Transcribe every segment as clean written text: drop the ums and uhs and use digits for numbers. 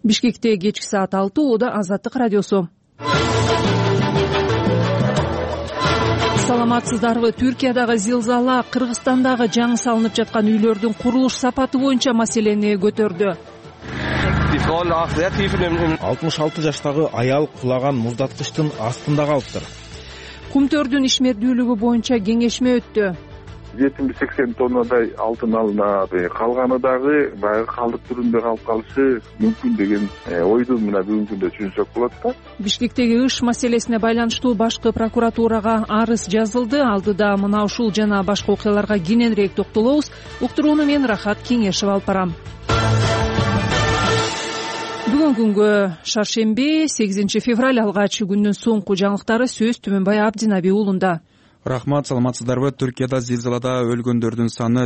Бишкекте кечки саат 6 Ода Азаттык радиосу. Саламатсыздарбы? Түркиядагы зилзала Кыргызстандагы жаңы салынып жаткан үйлөрдүн курулуш сапаты боюнча маселени көтөрдү. 66 жаштагы аял кулаган муздаткычтын астында калыптыр. Кумтөрдүн ишмердүүлүгү боюнча кеңешме өттү. 70-80 тоннадай алтын алынады. Калганы дагы баягы калдык түрүндө калып калышы мүмкүн деген ойду мына бүгүнкү күндө түшүнсөк болот да. Бишкектеги ыш маселесине байланыштуу башкы прокуратурага арыз жазылды. Алдыда мына ушул жана башка окуяларга кененирээк токтолобуз. Уктурууну мен Рахат Кеңешев алып барам. Бүгүнкү күнгө шаршемби 8 февраль алгач күндүн соңку жаңылыктары сөз Түмөнбай Абдинаби уулунда. Рахмат, саламатсыздарбы? Түркияда зилзалада өлгөндөрдүн саны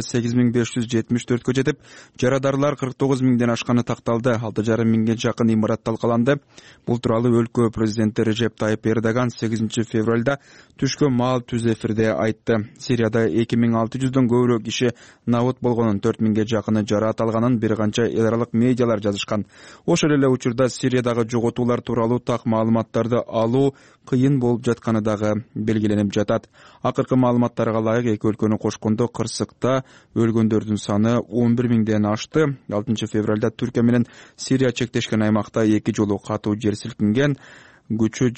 8574кө жетип, жарадарлар 49 миңден ашканы такталды. 6,5 миңге жакын имарат талкаланды. Бул тууралуу өлкө президенти Режеп Тайып Эрдоган 8 февралда түшкө маал түз эфирде айтты. Сирияда 2600дөн көбүрөөк киши набыт болгонун, 4 миңге жакыны жараат алганын бир канча эл аралык медиалар жазышкан. Ошол эле учурда Сириядагы жоготуулар тууралуу так маалыматтарды алуу кыйын болуп жатканы дагы белгиленип жатат. Акыркы маалыматтарга ылайык эки өлкөнү кошкондо Кырсыкта өлгөндөрдүн саны 11 миңден ашты. 6 февралда Түркия менен Сирия чектешкен аймакта эки жолу катуу жер силкинген. Күчү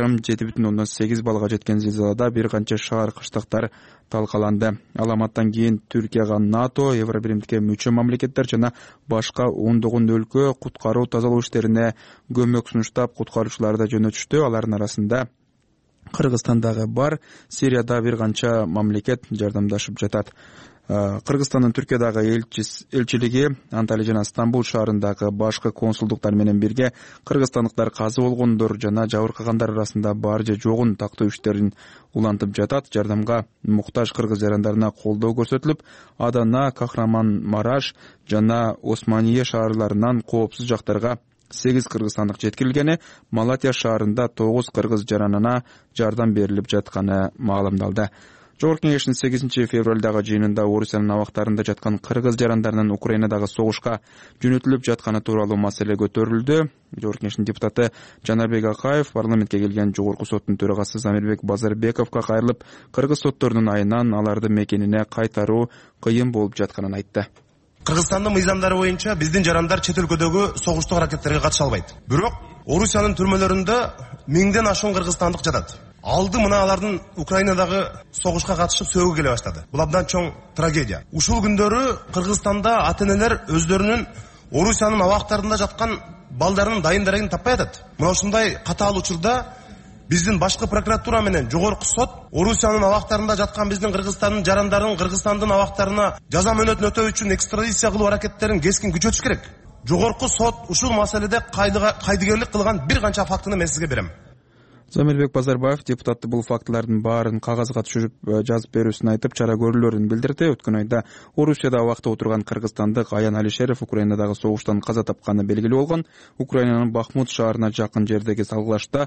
7,5-7,8 балга жеткен зилзалада бир канча шаар кыштактар талкаланды. Аламаттан кийин Түркияга НАТО, Евробиримдикке мүчө мамлекеттер жана башка ондогон өлкө куткаруу тазалоо иштерине көмөк сунуштап, куткаруучуларды жөнөтүштү. Алардын арасында Кыргызстандагы бар, Сирияда бир канча мамлекет жардамдашып жатат. Кыргызстандын Түркиядагы элчилиги Анталия жана Стамбул шаарындагы башкы консулдуктар менен бирге кыргызстандыктар каза болгондор жана жабыркагандар арасында бар же жогун тактоо иштерин улантып жатат. Жардамга муктаж кыргыз жарандарына колдоо көрсөтүлүп, Адана, Кахраманмараш жана Османие шаарларынан коопсуз жактарга 8 кыргызстандык жеткирилгени, Малатия шаарында 9 кыргыз жаранына жардам берилип жатканы маалымдалды. Жогорку кеңештин 8 февралдагы жыйынында Орусиянын абактарында жаткан кыргыз жарандарынын Украинадагы согушка жөнөтүлүп жатканы тууралуу маселе көтөрүлдү. Жогорку кеңештин депутаты Жанарбек Акаев парламентке келген Жогорку соттун төрагасы Замирбек Базарбековго кайрылып, кыргыз сотторунун айынан аларды мекенине кайтаруу кыйын болуп жатканын айтты. Кыргызстандын мыйзамдары боюнча биздин жарандар чет өлкөдөгү согуштук аракеттерге катыша албайт. Бирок Орусиянын түрмөлөрүндө 1000ден ашуун кыргызстандык жатат. Алды мына алардын Украинадагы согушка катышып сөөгө келе баштады. Бул абдан чоң трагедия. Ушул күндөрү Кыргызстанда ата-энелер өздөрүнүн Орусиянын абактарында жаткан балдарынын дайын дарегин таппай атат. Мына ушундай катаал учурда биздин башкы прокуратура менен жогорку сот Орусиянын абактарында жаткан биздин Кыргызстандын жарандарын Кыргызстандын абактарына жаза мөөнөтүн өтөө үчүн экстрадиция кылуу аракеттерин кескин күчөтүш керек. Жогорку сот ушул маселеде кайдыгерлик кылган бир канча фактыны мен сизге берем. Замирбек Базарбаев депутатты бул фактылардын баарын кагазга түшүрүп жазып берүүсүн айтып, чара көрүүлөрүн билдирди. Өткөн айда Орусияда абакта отурган кыргызстандык Аян Алишеров Украинадагы согуштан каза тапканы белгилүү болгон. Украинанын Бахмут шаарына жакын жердеги салгылашта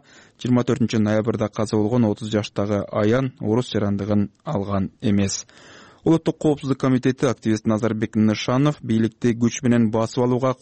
24 ноябрда каза болгон 30 жаштагы Аян орус жарандыгын алган эмес. Улуттук коопсуздук комитети активист Назарбек Нышанов бийликти күч менен басып алуу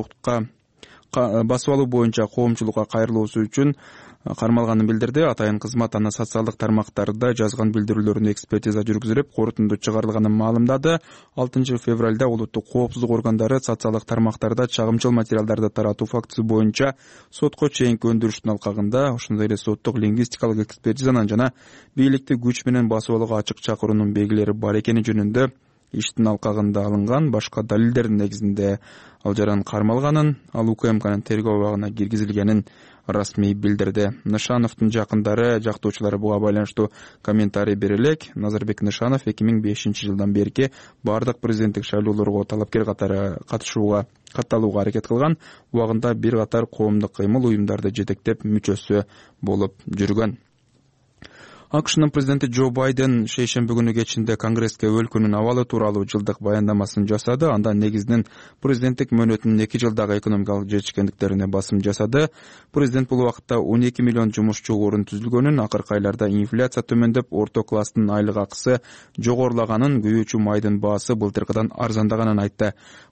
боюнча коомчулукка кайрылуусу үчүн кармалганын билдирди. Атайын кызмат аны социалдык тармактарда жазган билдирүүлөрүнө экспертиза жүргүзүлүп, корутунду чыгарылганын маалымдады. 6 февралда улуттук коопсуздук органдары социалдык тармактарда чагымчыл материалдарды таратуу фактысы боюнча сотко чейинки өндүрүштүн алкагында, ошондой эле соттук лингвистикалык экспертизанын жана бийликти күч менен басып алууга ачык чакыруунун белгилери бар экени жөнүндө иштин алкагында алынган башка далилдердин негизинде ал жаран кармалганын, ал УКМКнын тергөө абагына киргизилгенин расмий билдирди. Нышановдун жакындары, жактоочулары буга байланыштуу комментарий бере элек. Назарбек Нышанов 2005 жылдан берки бардык президенттик шайлоолорго талапкер катары катталууга аракет кылган. Убагында бир катар коомдук кыймыл уюмдарды жетектеп мүчөсү болуп жүргөн. АКШнын президенти Джо Байден шейшемби күнү кечинде Конгресске өлкөнүн абалы тууралуу жылдык баяндамасын жасады. Анда негизинен президенттик мөөнөтүнүн 2 жылдагы экономикалык жетишкендиктерине басым жасады. Президент бул убакытта 12 миллион жумушчу орун түзүлгөнүн, акыркы айларда инфляция төмөндөп, орто класстын айлык акысы жогорулаганын, күйүүчү майдын баасы былтыркыдан арзандаганын айтты.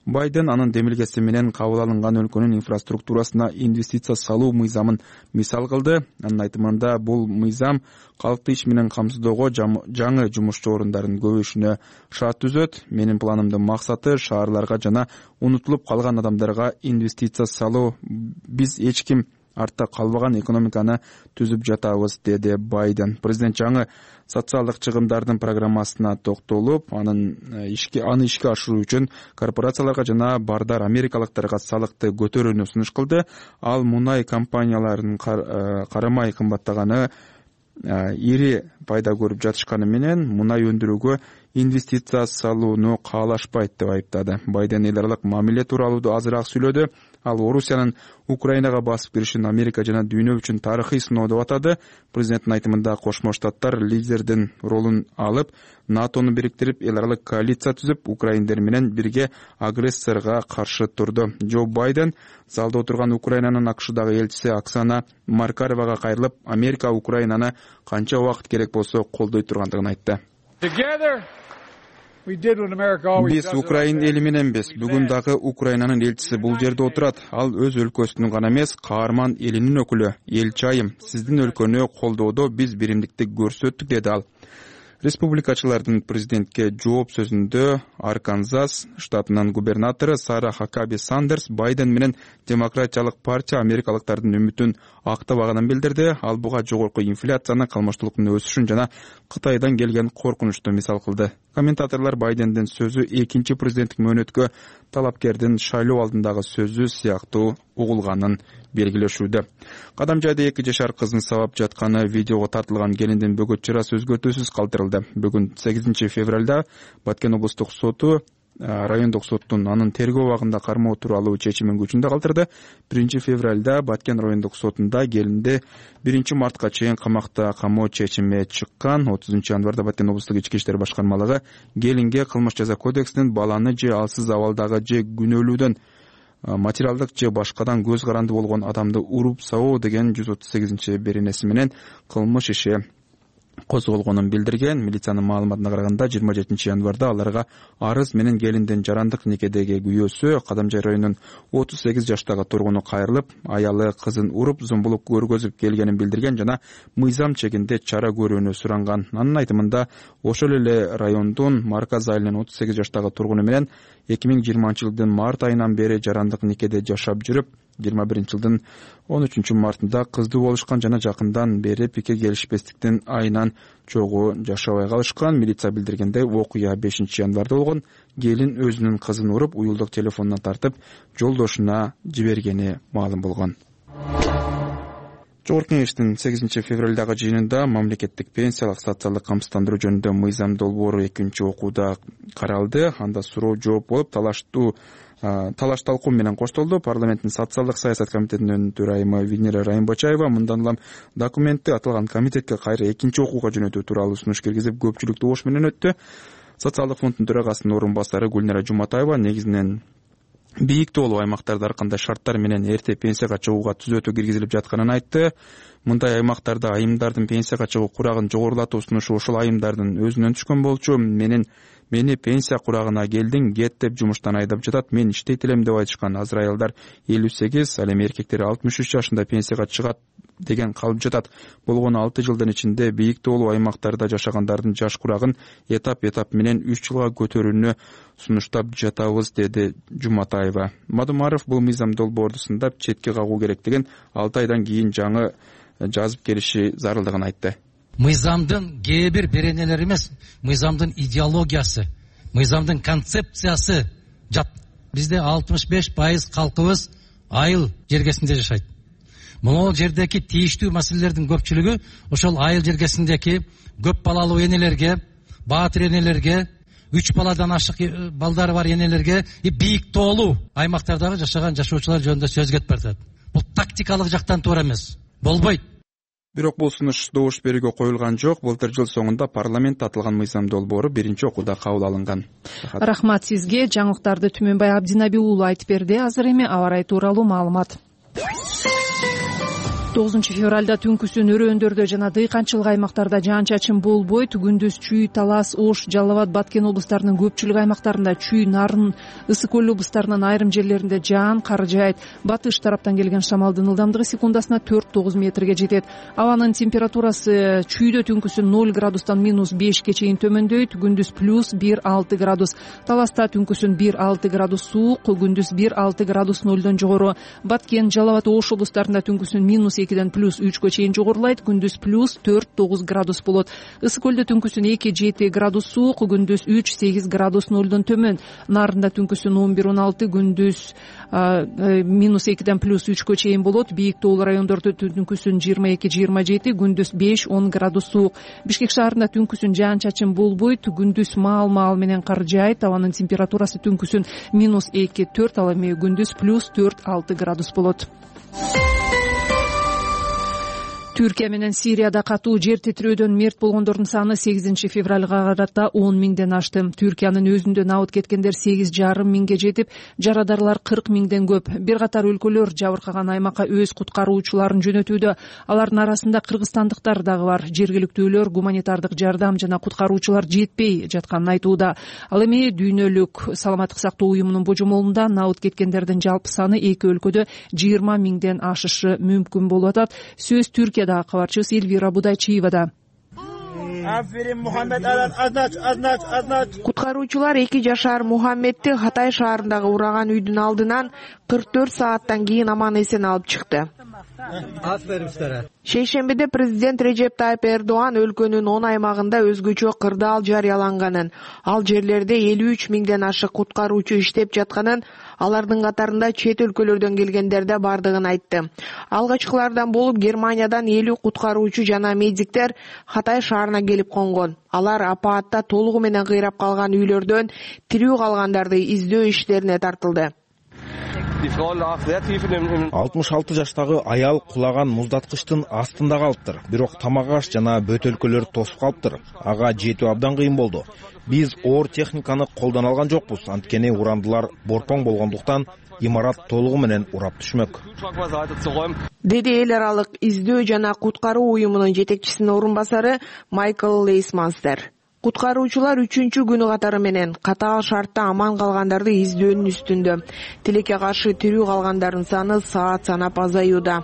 Байден анын демилгеси менен кабыл алынган өлкөнүн инфраструктурасына инвестиция салуу мыйзамын мисал кылды. Анын айтымында бул мыйзам калкты иш менен камсыздоого жаңы жумушчу орундарынын көбөйүшүнө шарт түзөт. Менин планымдын максаты шаарларга жана унутулуп калган адамдарга инвестиция салуу. Биз эч ким артта калбаган экономиканы түзүп жатабыз, деди Байден. Президент жаңы социалдык чыгымдардын программасына токтолуп, аны ишке ашыруу үчүн корпорацияларга жана бардар америкалыктарга салыкты көтөрүүнү сунуш кылды. Ал мунай компанияларынын карамай кымбаттаганы, ири пайда көрүп жатышканы менен мунай өндүрүүгө инвестиция салууну каалашпайт деп айыптады. Байден эл аралык мамиле тууралуу азыраак сүйлөдү. Ал Орусиянын Украинага басып киришин Америка жана дүйнө үчүн тарыхый сыноо деп атады. Президенттин айтымында Кошмо Штаттар лидердин ролун алып, НАТОну бириктирип, эл аралык коалиция түзүп, украиндер менен бирге агрессорго каршы турду. Джо Байден залда отурган Украинанын АКШдагы элчиси Оксана Маркаровага кайрылып, Америка Украинаны канча убакыт керек болсо колдой тургандыгын айтты. Биз Украин эли мененбиз. Бүгүн дагы Украинанын элчиси бул жерде отурат. Ал өз өлкөсүнүн гана эмес, каарман элинин өкүлү. Элчи айым, сиздин өлкөнү колдоодо биз биримдикти көрсөттүк, деди ал. Республикачылардын президентке жооп сөзүндө Арканзас штатынын губернатору Сара Хакаби Сандерс Байден менен Демократиялык партия америкалыктардын үмүтүн актабаганын билдирди. Ал буга жогорку инфляцияны, калмыштуулуктун өсүшүн жана Кытайдан келген коркунучту мисал кылды. Комментаторлор Байдендин сөзү экинчи президенттик мөөнөткө талапкердин шайлоо алдындагы сөзү сыяктуу угулганын белгилешүүдө. Кадам жайда 2 жашар кыздын сабап жатканы видеого тартылган келиндин бөгөт чырасы өзгөртүүсүз калтырылды. Бүгүн 8 февралда Баткен облустук соту райондук соттун анын тергөө убагында кармоо тууралуу чечимин күчүндө калтырды. 1 февралда Баткен райондук сотунда келинди 1 мартка чейин камакта камоо чечими чыккан. 30 январда Баткен облустук ички иштер башкармалыгы келинге кылмыш жаза кодексинин баланы же алсыз абалдагы же күнөөлүүдөн материалдык же башкадан көз каранды болгон адамды уруп сабоо деген 138 беренеси менен кылмыш иши козголгонун билдирген. Милициянын маалыматына караганда 27 январда аларга арыз менен келиндин жарандык никедеги күйөөсү Кадамжай районунун 38 жаштагы тургуну кайрылып, аялы кызын уруп, зомбулук көргөзүп келгенин билдирген жана мыйзам чегинде чара көрүүнү суранган. Анын айтымында ошол эле райондун Марказ айылынын 38 жаштагы тургуну менен 2020 жылдын март айынан бери жарандык никеде жашап жүрүп, 21 жылдын 13 мартында кыздуу болушкан жана жакындан бери пикир келишпестиктин айынан чогуу жашабай калышкан. Милиция билдиргендей, окуя 5 январда болгон. Келин өзүнүн кызын уруп, уюлдук телефонуна тартып, жолдошуна жибергени маалым болгон. Жогорку кеңештин 8 февралдагы жыйынында мамлекеттик пенсиялык социалдык камсыздандыруу жөнүндө мыйзам долбоору 2-окууда каралды. Анда суроо жооп болуп, талаш талкуу менен коштолду. Парламенттин социалдык саясат комитетинин төрайымы Венера Райымбачаева мындан улам документти аталган комитетке кайра 2-окууга жөнөтүү тууралуу сунуш киргизип, көпчүлүктүү ош менен өттү. Социалдык фонддун төрагасынын орун басары Гүлнара Жуматаева негизинен бийик тоолуу аймактарда ар кандай шарттар менен эрте пенсияга чыгууга түзөтүү киргизилип жатканын айтты. Мындай аймактарда айымдардын пенсияга чыгуу курагын жогорулатуу сунушу ошол айымдардын өзүнөн түшкөн болчу. Мени пенсия курагына келдиң, кет деп жумуштан айдап жатат. Мен иштейт элем деп айтышкан. Азыр аялдар 58, ал эми эркектер 63 жашында пенсияга чыгат деген калып жатат. Болгону 6 жылдын ичинде бийик тоолуу аймактарда жашагандардын жаш курагын этап менен 3 жылга көтөрүүнү сунуштап жатабыз, деди Жуматаева. Мадумаров бул мыйзам долбоорду сындап, четке кагуу керектигин, 6 айдан кийин жаңы жазып келиши зарылдыгын айтты. Мыйзамдын кээ бир беренелери эмес, мыйзамдын идеологиясы, мыйзамдын концепциясы жат. Бизде 65% калкыбыз айыл жергесинде жашайт. Могул жердеки тийиштүү маселелердин көпчүлүгү ошол айыл жергесиндеки көп балалуу энелерге, баатыр энелерге, 3 баладан ашык балдары бар энелерге бийик тоолуу аймактардагы жашаган жашоочулар жөнүндө сөз кетип баратат. Бул тактикалык жактан туура эмес. Болбойт. Бирок бул сунуш добуш берүүгө коюлган жок. Былтыр жыл соңунда парламент атылган мыйзам долбоору 1-окууда кабыл алынган. Рахмат сизге. Жаңылыктарды Түмөнбай Абдинаби уулу айтып берди. Азыр эми аба ырайы тууралуу маалымат. 9 февралда түнкүсүн өрөөндөрдө жана дыйканчылык аймактарда жаан-чачын болбойт. Күндүз Чүй, Талас, Ош, Жалал Абад, Баткен облустарынын көпчүлүк аймактарында, Чүй, Нарын, Ысык көл облустарынын айрым жерлеринде жаан кар жаайт. Батыш тараптан келген шамалдын ылдамдыгы секундасына 4-9 метрге жетет. Абанын температурасы Чүйдө түнкүсүн 0 градустан -5 чейин төмөндөйт. Күндүз +1-6 градус. Таласта түнкүсүн 1-6 градус суук, күндүз 1-6 градус 0дон жогору. Баткен, Жалал Абад, Ош облустарында түнкүсүн -2ден +3 чейин жогорулайт. Күндүз +4-9 градус болот. Ысык көлдө түнкүсүн 2-7 градус суук, күндүз 3-8 градус 0дон төмөн. Нарында түнкүсүн 11-16, күндүз -2ден +3 чейин болот. Бийик тоолуу райондордо түнкүсүн 22-27, күндүз 5-10 градус суук. Бишкек шаарында түнкүсүн жаан-чачын болбойт. Күндүз маал менен кар жаайт. Абанын температурасы түнкүсүн -2-4, ал эми күндүз +4-6 градус болот. Түркия менен Сирияда катуу жер титирөөдөн мерт болгондордун саны 8 февралга карата 10 миңден ашты. Түркиянын өзүндө абыт кеткендер 8,5 миңге жетип, жарадарлар 40 миңден көп. Бир катар өлкөлөр жабыркаган аймакка өз куткаруучуларын жөнөтүүдө. Алардын арасында кыргызстандыктар дагы бар. Жергиликтүүлөр гуманитардык жардам жана куткаруучулар жетпей жатканын айтууда. Ал эми Дүйнөлүк саламаттык сактоо уюмунун божомолунда абыт кеткендердин жалпы саны эки өлкөдө 20 миңден ашышы мүмкүн болуп атат. Сөз Түркия кабарчыбыз Элвира Будайчиевада. Куткаруучулар 2 жашар Мухаммедти Хатай шаарындагы ураган үйдүн алдынан 44 сааттан кийин аман эсен алып чыкты. Шейшембиде президент Режеп Тайып Эрдоган өлкөнүн 10 аймагында өзгөчө кырдаал жарыяланганын, ал жерлерде 53 миңден ашык куткаруучу иштеп жатканын, алардын катарында чет өлкөлөрдөн келгендер да бардыгын айтты. Алгачкылардан болуп Германиядан 50 куткаруучу жана медиктер Хатай шаарына келип конгон. Алар апаатта толугу менен кыйрап калган үйлөрдөн тирүү калгандарды издөө иштерине тартылды. 66 жаштагы аял кулаган муздаткычтын астында калыптыр. Бирок тамак аш жана бөтөлкөлөр тосуп калыптыр. Ага жетүү абдан кыйын болду. Биз оор техниканы колдоно алган жокпуз. Анткени урандылар борпоң болгондуктан имарат толугу менен урап түшмөк. Деди эл аралык издөө жана куткаруу уюмунун жетекчисинин орун басары Майкл Лейсманстер. Куткаруучулар 3-күнү катары менен катаал шартта аман калгандарды издөөнүн үстүндө. Тилекке каршы тирүү калгандардын саны саат санап азаюуда.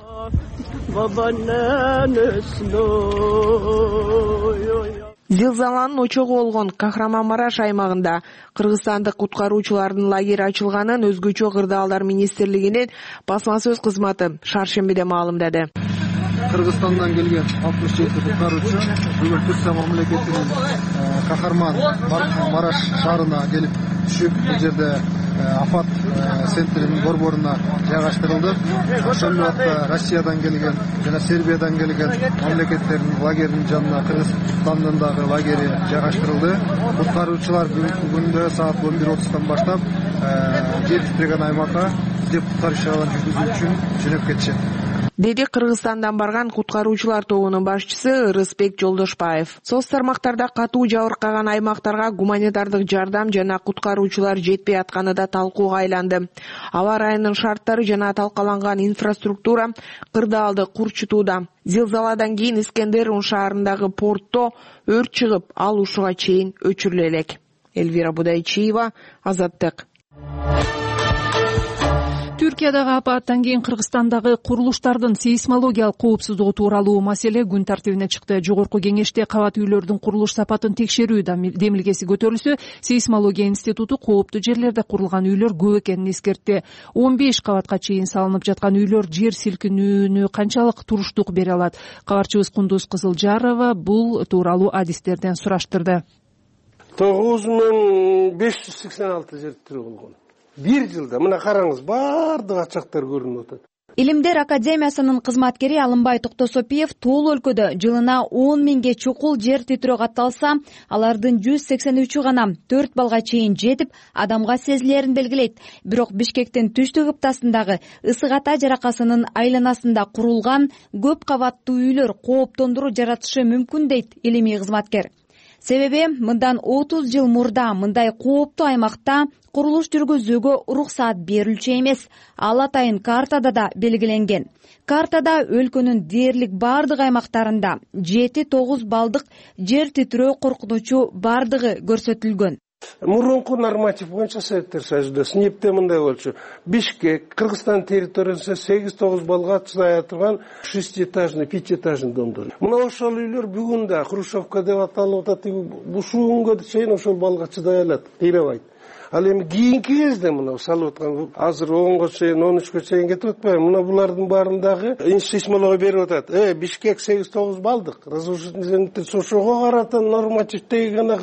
Зилзаланын очогу болгон Кахраманмараш аймагында кыргызстандык куткаруучулардын лагери ачылганын өзгөчө кырдаалдар министрлигинин басма сөз кызматы шаршембиде маалымдады. Кыргызстандан келген 67 куткаруучу бүгүн Түркия мамлекетинин Кахарман-Мараш шаарына келип түшүп, бул жерде афат центринин борборуна жайгаштырылды. Ошол убакта Россиядан келген жана Сербиядан келген мамлекеттердин лагеринин жанына Кыргызстандын дагы лагери жайгаштырылды. Куткаруучулар бүгүнкү күндө саат 11:30 баштап жер титиреген аймакка издеп куткаруу ишин жүргүзүү үчүн жөнөп кетишет. Деди Кыргызстандан барган куткаруучулар тобунун башчысы Рыспек Жолдошбаев. Соц тармактарда катуу жабыркаган аймактарга гуманитардык жардам жана куткаруучулар жетпей атканы да талкууга айланды. Аба ырайынын шарттары жана талкаланган инфраструктура кырдаалды курчутууда. Зилзаладан кийин Искендерун шаарындагы портто өрт чыгып, ал ушуга чейин өчүрүлө элек. Элвира Будайчиева, Азаттык. Түркиядагы апаттан кийин Кыргызстандагы курулуштардын сейсмологиялык коопсуздугу тууралуу маселе күн тартибине чыкты. Жогорку кеңеште кабат үйлөрдүн курулуш сапатын текшерүү демилгеси көтөрүлсө, сейсмология институту кооптуу жерлерде курулган үйлөр көп экенин эскертти. 15 кабатка чейин салынып жаткан үйлөр жер силкинүүнү канчалык туруштук бере алат? Кабарчыбыз Кундуз Кызылжарова бул тууралуу адистерден сураштырды. 9586 жер титирөө болгон. Бир жылда мына караңыз, бардык ачактар көрүнүп атат. Илимдер академиясынын кызматкери Алымбай Токтосопиев тоол өлкөдө жылына 10 миңге чукул жер титирөө катталса, алардын 183 гана 4 балга чейин жетип, адамга сезилерин белгилейт. Бирок Бишкектин түштүк ыптасындагы Ысык Ата жаракасынын айланасында курулган көп кабаттуу үйлөр кооптондуруу жаратышы мүмкүн дейт илимий кызматкер. себеби мындан 30 жыл мурда мындай кооптуу аймакта курулуш жүргүзүүгө уруксаат берилчү эмес. Ал атайын картада да белгиленген. Картада өлкөнүн дээрлик бардык аймактарында 7-9 балдык жер титирөө коркунучу бардыгы көрсөтүлгөн. Мурунку норматив боюнча Советтер Союзунда СНИПте мындай болчу. Бишкек, Кыргызстан территориясында 8-9 балга чыдай турган 6-этажный, 5-этажный домдор. Мына ошол үйлөр бүгүн да Хрущевка деп аталып атат. Ушул күнгө чейин ошол балга чыдай алат, кыйрабайт. Ал эми кийинки кезде мына салып аткан азыр 10го чейин, 13гө чейин кетип атпайбы? Мына булардын баарындагы сейсмология берип атат. Бишкек 8-9 балдык. Разрушительный ошого карата нормативдеги гана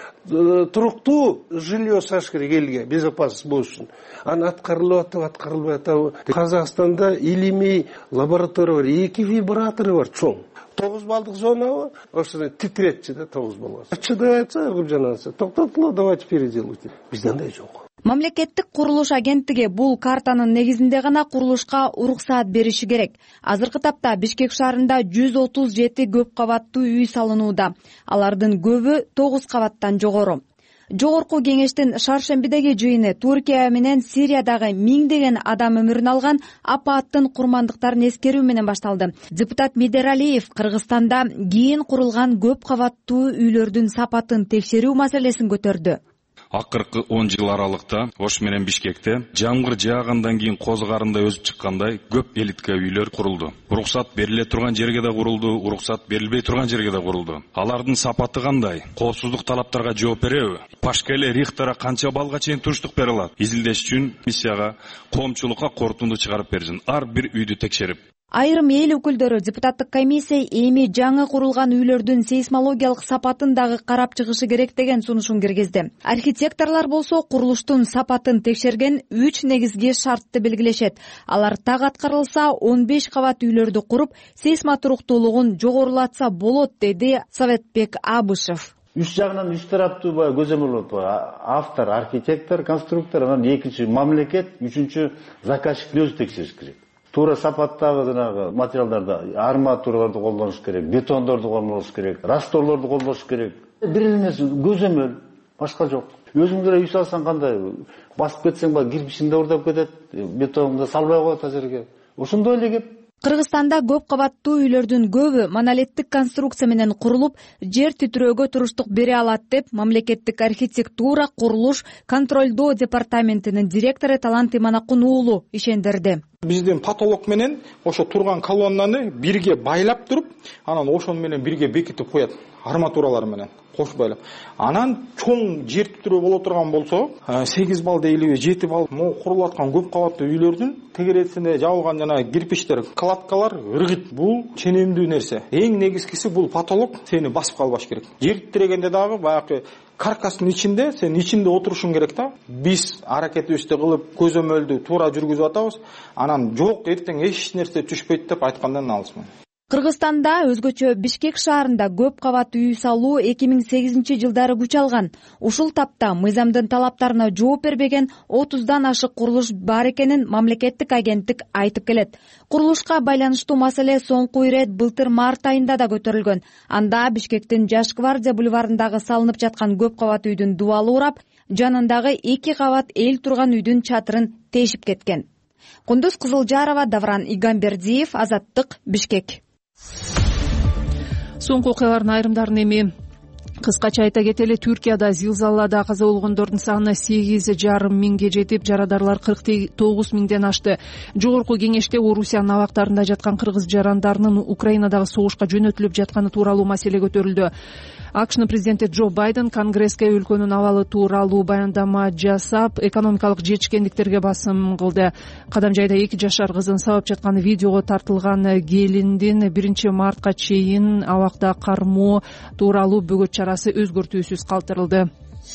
туруктуу жилье саш керек элге, безопасность болуш үчүн. Аны аткарылып атабы. Казакстанда илимий лаборатория бар, 2 вибратору бар чоң. 9 балдык зонабы, ошону титиретчи да 9 балга. Чыдай атса, жанаса, токтотулу, давайте переделывать. Бизде андай жок. Мамлекеттик курулуш агенттиги бул картанын негизинде гана курулушка уруксаат бериши керек. Азыркы тапта Бишкек шаарында 137 көп кабаттуу үй салынууда. Алардын көбү 9 кабаттан жогору. Жогорку кеңештин шаршембидеги жыйыны Туркия менен Сириядагы миңдеген адам өмүрүн алган апаттын курмандыктарын эскерүү менен башталды. Депутат Медералиев Кыргызстанда кийин курулган көп кабаттуу үйлөрдүн сапатын текшерүү маселесин көтөрдү. Акыркы 10 жыл аралыкта Ош менен Бишкекте жамгыр жаагандан кийин козгарындай өсүп чыккандай көп элитка үйлөр курулду. Уруксат бериле турган жерге да курулду, уруксат берилбей турган жерге да курулду. Алардын сапаты кандай? Коопсуздук талаптарга жооп береби? Пашкеле Рихтера канча балга чейин туруштук бере алат? Изилдеш үчүн миссияга коомчулукка корутунду чыгарып берсин. Ар бир үйдү текшерип. Айрым эл өкүлдөрү депутаттык комиссия эми жаңы курулган үйлөрдүн сейсмологиялык сапатын дагы карап чыгышы керек деген сунушун киргизди. Архитекторлор болсо курулуштун сапатын текшерген 3 негизги шартты белгилешет. Алар так аткарылса 15 кабат үйлөрдү куруп, сейсма туруктуулугун жогорулатса болот, деди Советбек Абышев. Үч жагынан үч тараптуу көзөмөл болот. Автор, архитектор, конструктор, анан экинчи мамлекет, үчүнчү заказчик өзү текшериш керек. Туура сапаттагы жанагы материалдарды, арматураларды колдонуш керек, бетондорду колдонуш керек, расторлорду колдонуш керек. Бир эмес көзөмөл, башка жок. Өзүңдөр үй салсаң кандай, басып кетсең кирпичинде урдап кетет, бетонду салбай коет а жерге. Ошондой эле кеп. Кыргызстанда көп кабаттуу үйлөрдүн көбү монолиттик конструкция менен курулуп, жер титирөөгө туруштук бере алат деп мамлекеттик архитектура, курулуш, контролдоо департаментинин директору Талант Иманакун уулу ишендирди. Биздин потолок менен ошо турган колоннаны бирге байлап туруп, анан ошону менен бирге бекитип коет, арматуралар менен кош байлап. Анан чоң жер титирөө боло турган болсо, 8 бал дейлиби, 7 бал курулуп аткан көп кабаттуу үйлөрдүн тегересине жабылган жана кирпичтер, кладкалар ыргыт. Бул ченемдүү нерсе. Эң негизгиси бул потолок сени басып калбаш керек. Жер титирегенде дагы баягы каркастын ичинде, сен ичинде отурушуң керек да. Биз аракетибизди кылып, көзөмөлдү туура жүргүзүп атабыз. Анан жок, эртең эч нерсе түшпөйт деп айткандан алысмын. Кыргызстанда өзгөчө Бишкек шаарында көп кабаттуу үй салуу 2008 жылдары күч алган. Ушул тапта мыйзамдын талаптарына жооп бербеген 30дан ашык курулуш бар экенин мамлекеттик агенттик айтып келет. Курулушка байланыштуу маселе соңку ирет былтыр март айында да көтөрүлгөн. Анда Бишкектин Жаш гвардия бульварындагы салынып жаткан көп кабат үйдүн дубалы урап, жанындагы 2 кабат эл турган үйдүн чатырын тешип кеткен. Кундуз Кызылжарова, Давран Игамбердиев, Азаттык, Бишкек. Соңку окуялардын айрымдарын эми кыскача айта кетели. Түркияда зилзалада каза болгондордун саны 8,5 миңге жетип, жарадарлар 49 миңден ашты. Жогорку кеңеште Орусиянын абактарында жаткан кыргыз жарандарынын Украинадагы согушка жөнөтүлүп жатканы тууралуу маселе көтөрүлдү. АКШнын президенти Джо Байден Конгресске өлкөнүн абалы тууралуу баяндама жасап, экономикалык жетишкендиктерге басым кылды. Кадам жайда 2 жашар кызын сабап жаткан видеого тартылган келиндин 1 мартка чейин абакта кармоо тууралуу бөгөт чарасы өзгөртүүсүз калтырылды.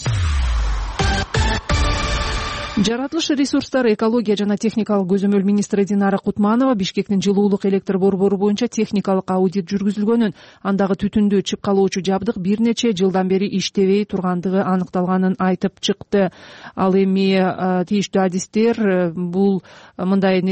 Жаратылыш ресурстары, экология жана техникалык көзөмөл министри Динара Кутманова Бишкектин жылуулук электр борбору боюнча техникалык аудит жүргүзүлгөнүн, андагы түтүндү чыпкалоочу жабдык бир нече жылдан бери иштебей тургандыгы аныкталганын айтып чыкты. Ал эми тийиштүү адистер бул мындай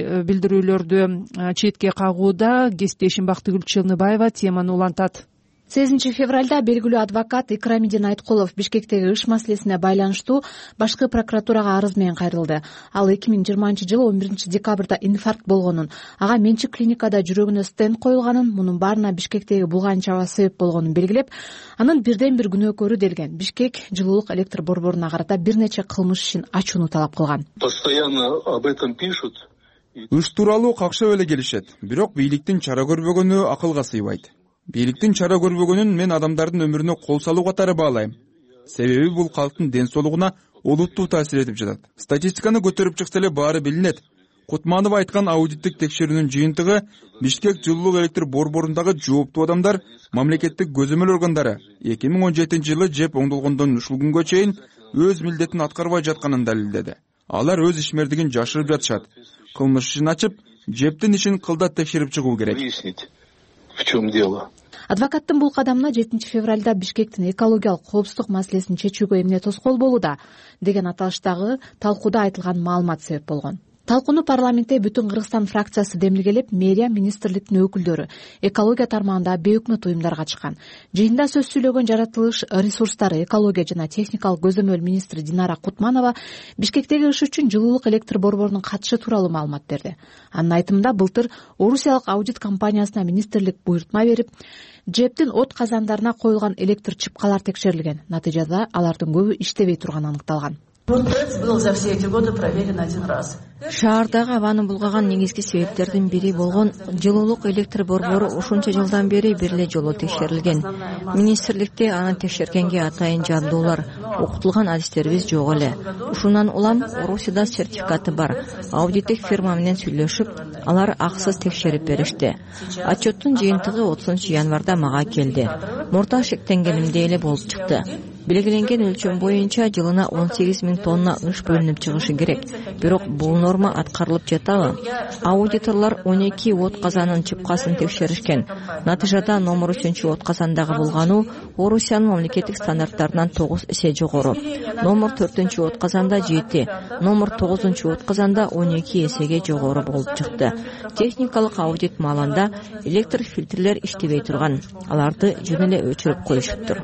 билдирүүлөрдү четке кагууда. Кесиптешим Бактыгүл Челныбаева теманы улантат. 8 февралда белгилүү адвокат Икрамидин Айткулов Бишкектеги иш маселесине байланыштуу башкы прокуратурага арыз менен кайрылды. Ал 2020-жылы 11-декабрда инфаркт болгонун, ага менчик клиникада жүрөгүнө стенд коюлганын, мунун баарына Бишкектеги булган чаба себеп болгонун белгилеп, анын бирден бир күнөөкөрү делген Бишкек жылуулук электр борборуна карата бир нече кылмыш ишин ачууну талап кылган. Постоянно об этом пишут. Иш тууралуу какшап эле келишет, бирок бийликтин чара көрбөгөнү акылга сыйбайт. Бийликтин чара көрбөгөнүн мен адамдардын өмүрүнө кол салуу катары баалайм. Себеби бул калктын ден соолугуна олуттуу таасир этип жатат. Статистиканы көтөрүп чыкса эле баары билинет. Кутманов айткан аудиттик текшерүүнүн жыйынтыгы Бишкек жылуулук электр борборундагы жооптуу адамдар, мамлекеттик көзөмөл органдары 2017-жылы жеп оңдолгондон ушул күнгө чейин өз милдетин аткарбай жатканын далилдеди. Алар өз ишмердигин жашырып жатышат. Кылмыш ишин ачып, жептин ишин кылдат текшерип чыгуу керек. В чем дело? Адвокаттын бул кадамына 7 февралда Бишкектин экологиялык коопсуздук маселесин чечүүгө эмне тоскоол болууда деген аталыштагы талкууда айтылган маалымат себеп болгон. Талкууну парламентте Бүтүн Кыргызстан фракциясы демилгелеп, мэрия, министрликтин өкүлдөрү, экология тармагында бейөкмөт уюмдар катышкан. Жыйында сөз сүйлөгөн жаратылыш ресурстары, экология жана техникалык көзөмөл министри Динара Кутманова Бишкектеги иш үчүн жылуулук электр борборунун катышы тууралуу маалымат берди. Анын айтымында былтыр Орусиялык аудит компаниясына министрлик буйрутма берип, жептин от казандарына коюлган электр чыпкалар текшерилген. Натыйжада алардын көбү иштебей турганы аныкталган. ТЭЦ был за все эти годы проверен один раз. Шаардагы абаны булгаган негизги себептердин бири болгон жылуулук электр борбору ушунча жылдан бери бир эле жолу текшерилген. Министрликте аны текшергенге атайын жабдуулар, окутулган адистерибиз жок эле. Ушундан улам Орусияда сертификаты бар. Аудиттик фирма менен сүйлөшүп, алар акысыз текшерип беришти. Отчеттун жыйынтыгы 30-январда мага келди. Мурда шектенгенимдей эле болуп чыкты. Белгиленген өлчөм боюнча жылына 18.000 тонна ыш бөлүнүп чыгышы керек. Бирок бул норма аткарылып жатабы? Аудиторлор 12 от казанын чыпкасын текшеришкен. Натыйжада номер 3 от казандагы булгануу Орусиянын мамлекеттик стандарттарынан 9 эсе жогору. Номер 4 от казанда 7, номер 9 от казанда 12 эсеге жогору болуп чыкты. Техникалык аудит маалында электр фильтрлер иштебей турган. Аларды жөн эле өчүрүп коюшуптур.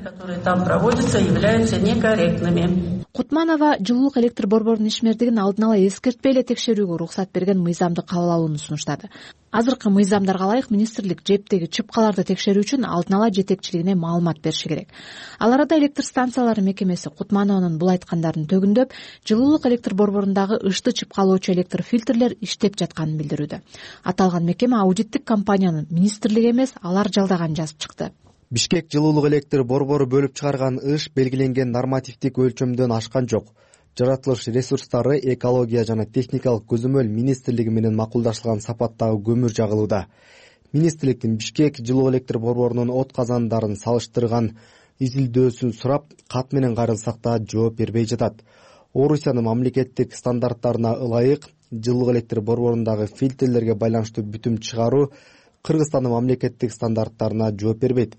Являются некорректными. Кутманова жылуулук электр борборунун ишмердигин алдын ала эскертпей эле текшерүүгө уруксат берген мыйзамды кабыл алууну сунуштады. Азыркы мыйзамдарга ылайык министрлик жептеги чыпкаларды текшерүү үчүн алдын ала жетекчилигине маалымат бериши керек. Ал арада электр станциялары мекемеси Кутманованын бул айткандарын төгүндөп, жылуулук электр борборундагы ышты чыпкалоочу электр фильтрлер иштеп жатканын билдирүүдө. Аталган мекеме аудиттик компаниянын министрлиги эмес, алар жалдаганын жазып чыкты. Бишкек жылуулук электр борбору бөлүп чыгарган ыш белгиленген нормативдик өлчөмдөн ашкан жок. Жаратылыш ресурстары, экология жана техникалык көзөмөл министрлиги менен макулдашылган сапаттагы көмүр жагылууда. Министрликтин Бишкек жылуу электр борборунун от казандарын салыштырган изилдөөсүн сурап, кат менен кайрылсак да жооп бербей жатат. Орусиянын мамлекеттик стандарттарына ылайык жылуу электр борборундагы фильтрлерге байланыштуу бүтүм чыгаруу Кыргызстандын мамлекеттик стандарттарына жооп бербейт.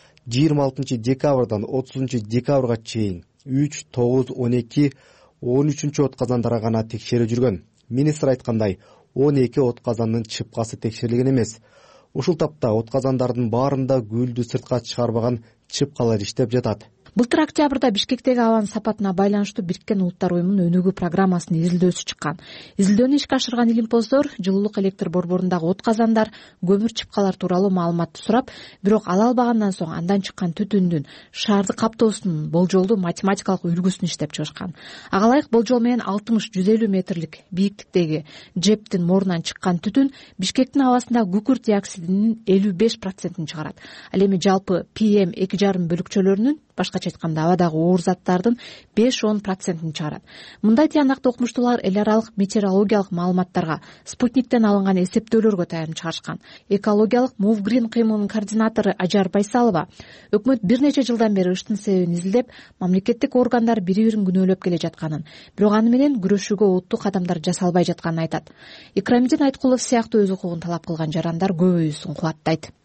26 декабрдан 30 декабрга чейин 3, 9, 12, 13 от казандара гана текшерүү жүргөн. Министр айткандай, 12 от казандын чыпкасы текшерилген эмес. Ушул тапта от казандардын баарында гүлдү сыртка чыгарбаган чыпкалар иштеп жатат. Былтыр октябрда Бишкектеги абанын сапатына байланыштуу Бириккен Улуттар уюмунун өнүгүү программасынын изилдөөсү чыккан. Изилдөөнү ишке ашырган илимпоздор жылуулук электр борборундагы от казандар, көмүр чыпкалар тууралуу маалыматты сурап, бирок ала албагандан соң андан чыккан түтүндүн шаарды каптоосунун болжолдуу математикалык үлгүсүн иштеп чыгышкан. Ага ылайык болжол менен 60-150 метрлик бийиктиктеги жептин морунан чыккан түтүн Бишкектин абасында күкүрт диоксидинин 55% чыгарат. Ал эми жалпы PM 2,5 бөлүкчөлөрүнүн, башкача айтканда абадагы оор заттардын 5-10% чыгарат. Мындай тыянактуу окумуштуулар эл аралык метеорологиялык маалыматтарга, спутниктен алынган эсептөөлөргө таянып чыгарышкан. Экологиялык Мувгрин кыймылынын координатору Ажар Байсалова өкмөт бир нече жылдан бери ыштын себебин изилдеп, мамлекеттик органдар бири-бирин күнөөлөп келе жатканын, бирок аны менен күрөшүүгө олуттуу кадамдар жасалбай жатканын айтат. Икрамидин Айткулов сыяктуу өз укугун талап кылган жарандар көбөйүүсүн кубаттайт.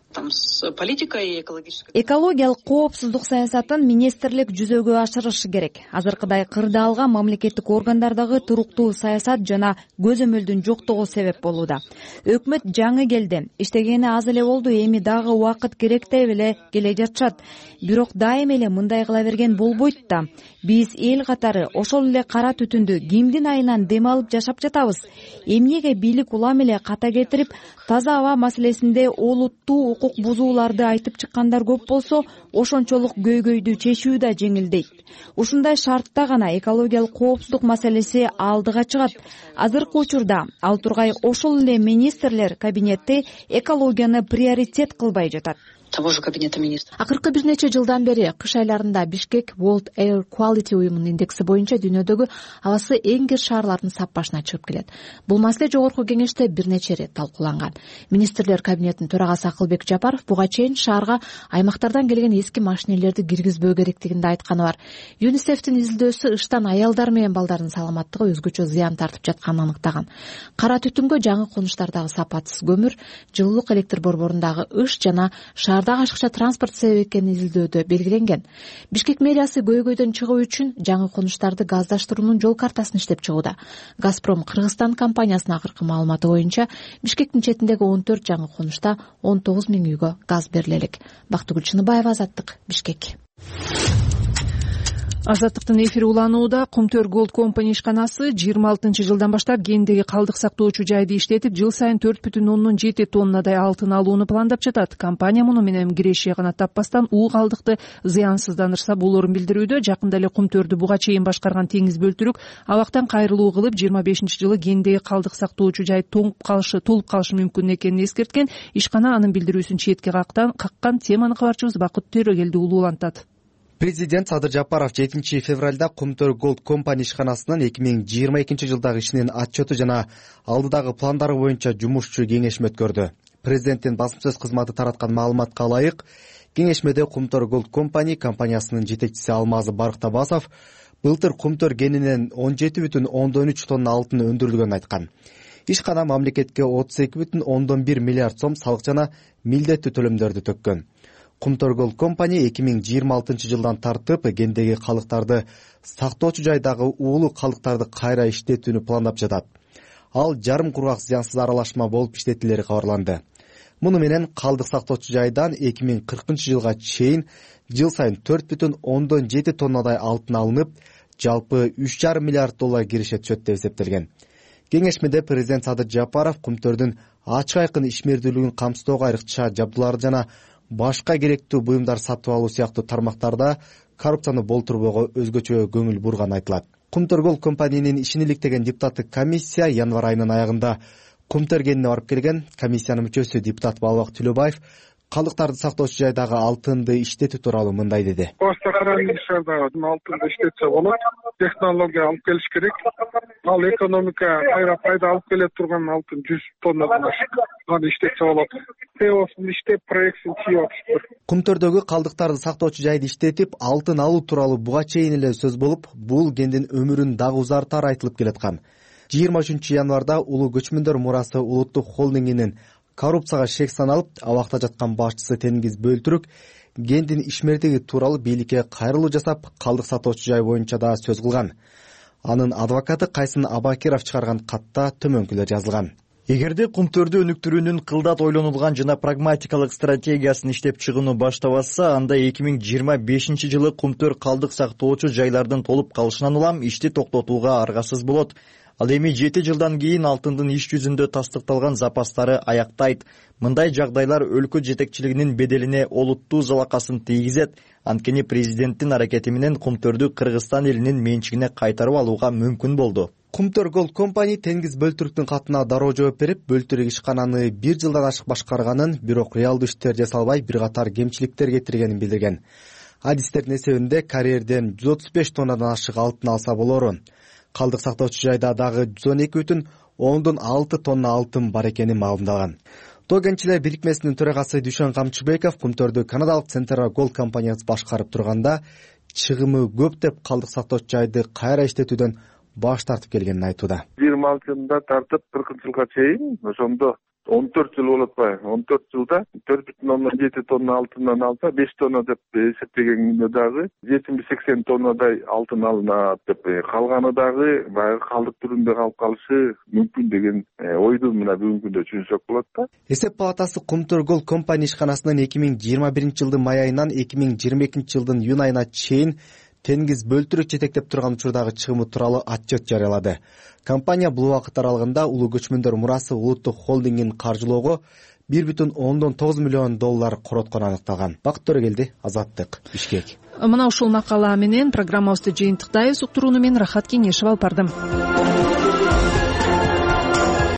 экологиялык коопсуздук саясатын министрлик жүзөгө ашырышы керек. Азыркыдай кырдаалган мамлекеттик органдардагы туруктуу саясат жана көзөмөлдүн жоктугу себеп болууда. Өкмөт жаңы келди, иштегени аз эле болду, эми дагы убакыт керек деп эле келе жатышат. Бирок дайым эле мындай кыла берген болбойт да. Биз эл катары ошол эле кара түтүндү кимдин айынан дем алып жашап жатабыз? Эмнеге бийлик улам эле ката кетирип, таза аба маселесинде олуттуу укук бузууларды айтып чыккандар көп болсо, ошончолук көйгөйдү чечүү да жеңилдейт. Ушундай шартта гана экологиялык коопсуздук маселеси алдыга чыгат. Азыркы учурда ал тургай ошол эле министрлер кабинети экологияны приоритет кылбай жатат. Того же кабинета министров. Акыркы бир нече жылдан бери кыш айларында Бишкек World Air Quality уюмунун индекси боюнча дүйнөдөгү абасы эң кир шаарлардын сап башына чыгып келет. Бул маселе жогорку кеңеште бир нече ирет талкууланган. Министрлер кабинетинин төрагасы Акылбек Жапаров буга чейин шаарга аймактардан келген эски машинелерди киргизбөө керектигинде айтканы бар. ЮНИСЕФтин изилдөөсү ыштан аялдар менен балдардын саламаттыгы өзгөчө зыян тартып жатканын аныктаган. Кара түтүнгө жаңы конуштардагы сапатсыз көмүр, жылуулук электр борборундагы ыш жана шаардагы ашыкча транспорт себеп экени изилдөөдө белгиленген. Бишкек мэриясы көйгөйдөн чыгуу үчүн жаңы конуштарды газдаштыруунун жол картасын иштеп чыгууда. Газпром Кыргызстан компаниясынын акыркы маалыматы боюнча Бишкектин четиндеги 14 жаңы конушта 19 000 үйгө газ берилелик. Бактыгүл Чыныбаева, Азаттык, Бишкек. Азаттыктын эфири уланууда. Кумтөр Gold Company ишканасы 26 жылдан баштап кендеги калдык сактоочу жайды иштетип, жыл сайын 4,7 тоннадай алтын алууну пландап жатат. Компания муну менен кирешие гана таппастан уу калдыкты зыянсыздандырса болорун билдирүүдө. Жакында эле Кумтөрдү буга чейин башкарган теңиз бөлтүрүк абактан кайрылуу кылып, 25-жылы кендеги калдык сактоочу жай толуп калышы мүмкүн экенин эскерткен. Ишкана анын билдирүүсүн четке каккан. Теманы кабарчыбыз Бакыт Төрөгелди улуулантат. Президент Садыр Жапаров 7 февралда Кумтөр Gold Company ишканасынын 2022 жылдагы ишинин отчету жана алдыдагы пландары боюнча жумушчу кеңешме өткөрдү. Президенттин басым сөз кызматы тараткан маалыматка ылайык, кеңешмеде Кумтөр Gold Company компаниясынын жетекчиси Алмазы Барктабасов былтыр Кумтөр кенинен 17,3 тонна алтын өндүрүлгөнүн айткан. Ишкана мамлекетке 32,1 миллиард сом салык жана милдеттүү төлөмдөрдү төккөн. Кумтөр Gold Company 2026 жылдан тартып кендеги калдыктарды сактоочу жайдагы уулуу калдыктарды кайра иштетүүнү пландап жатат. Ал жарым кургак зыянсыз аралашма болуп иштетилери кабарланды. Муну менен калдык сактоочу жайдан 2040 жылга чейин жыл сайын 4,7 тоннадай алтын алынып, жалпы 3,5 миллиард доллар киреше түшөт деп эсептелген. Кеңешмеде президент Садыр Жапаров Кумтөрдүн ачык айкын ишмердүүлүгүн камсыздоого айрыкча жабдууларды жана башка керектүү буюмдар сатып алуу сыяктуу тармактарда коррупцияны болтурбоого өзгөчө көңүл бурганы айтылат. Кумтөр Gold Company'нин ишин иликтеген депутаттык комиссия январь айынын аягында Кумтөр кенине барып келген. Комиссиянын мүчөсү депутат Балбак Түлөбаев калдыктарды сактоочу жайдагы алтынды иштетүү тууралуу мындай деди. Алтынды иштетсе болот, технология алып келиш керек. Ал экономика кайра пайда алып келе турган алтын 100 тоннадан ашык. Аны иштетсе болот. Теосун иштеп, проектсин чыйып атышты. Кумтөрдөгү калдыктарды сактоочу жайды иштетип, алтын алуу тууралуу буга чейин эле сөз болуп, бул кендин өмүрүн дагы узартары айтылып келаткан. 23 январда улуу көчмөндөр мурасы улуттук холдингинин коррупцияга шек саналып, абакта жаткан башчысы Теңиз Бөлтүрүк кендин ишмердиги тууралуу бийликке кайрылуу жасап, калдык сатоочу жай боюнча да сөз кылган. Анын адвокаты Кайсын Абакиров чыгарган катта төмөнкүлөр жазылган. Эгерде Кумтөрдү өнүктүрүүнүн кылдат ойлонулган жана прагматикалык стратегиясын иштеп чыгууну баштабаса, анда 2025 жылы Кумтөр калдык сактоочу жайлардын толуп калышынан улам ишти токтотууга аргасыз болот. Ал эми 7 жылдан кийин алтындын иш жүзүндө тастыкталган запастары аяктайт. Мындай жагдайлар өлкө жетекчилигинин беделине олуттуу залакасын тийгизет. Анткени президенттин аракети менен Кумтөрдү Кыргызстан элинин менчигине кайтарып алууга мүмкүн болду. Кумтөр Gold Company Теңиз Бөлтүрүктүн катына дароо жооп берип, Бөлтүрүк ишкананы 1 жылдан ашык башкарганын, бирок реалдуу иштер жасалбай, бир катар кемчиликтер кетиргенин билдирген. Адистердин эсебинде карьерден 135 тоннадан ашык алтын алса болору. Калдык сактоочу жайда дагы 112,6 тонна алтын бар экени маалымдалган. Тоо кенчилер бирикмесинин төрагасы Дүйшөн Камчыбеков Кумтөрдү канадалык Central Gold компаниясы башкарып турганда, чыгымы көп деп калдык сактоочу жайды кайра иштетүүдөн баш тартып келгенин айтууда. 26 жылда тартып 40 жылга чейин ошондо 14 жыл болот атпайбы? 14 жылда 4,7 тонна алтындан алса 5 тонна деп эсептегенде дагы 70-80 тоннадай алтын алынат деп, калганы дагы баягы калдык түрүндө калып калышы мүмкүн деген ойду мына бүгүнкү күндө түшүнсөк болот да. Эсеп палатасы Кумтөр-Гол компания ишканасынын 2021 жылдын май айынан 2022 жылдын июнь айына чейин теңиз бөлтүрүк жетектеп турган учурдагы чыгымы тууралуу отчет жарыялады. Компания бул убакыт аралыгында Улуу көчмөндөр мурасы улуттук холдингин каржылоого $1,9 миллион короткону аныкталган. Бакыт Төрөгелди, Азаттык, Бишкек. Мына ушул макала менен программабызды жыйынтыктайбыз. Уктурууну мен Рахат Кеңешев алып бардым.